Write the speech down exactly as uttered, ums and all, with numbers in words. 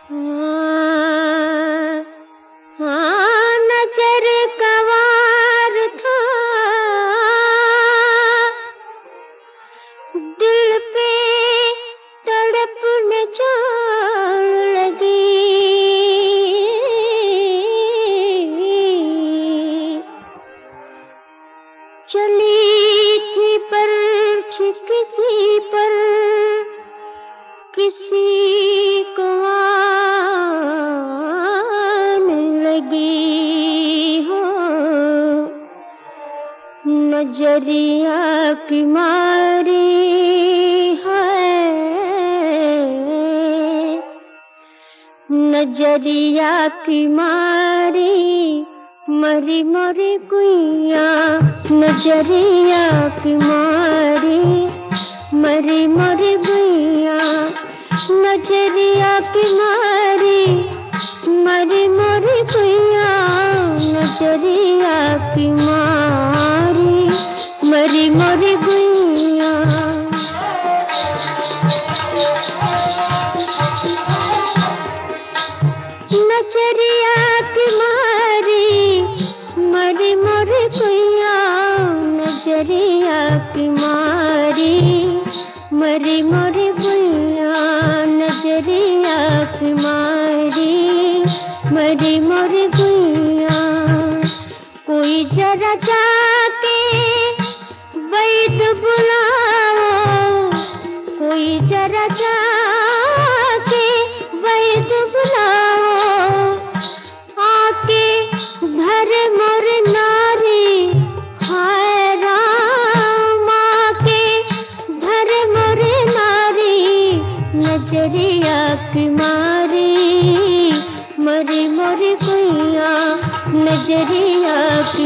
हाँ, हाँ, नजर का वार था, दिल पे तड़पने जान लगी। चली थी परछी किसी पर, किसी को आने लगी हो। नजरिया की मारी है, नजरिया की मारी मरी मरी गुइया। नजरिया की मारी मरी मरी गुइया। नजरिया की मारी मरी मरी गुइया। नजरिया की मारी मरी मरी गुइया। नजरिया की मारी मरी मरी गुइया। नजरिया की मारी मरी मरी गुइया। नजरिया की मारी मरी मरी गुइया। कोई जरा जाके वैद बुलाओ, कोई जरा जाके वैद बुलाओ। आके भर मोर नारी, हाय राम आके भर मोर नारी। नजरिया की मारी मरी मरी गुइया। नजरिया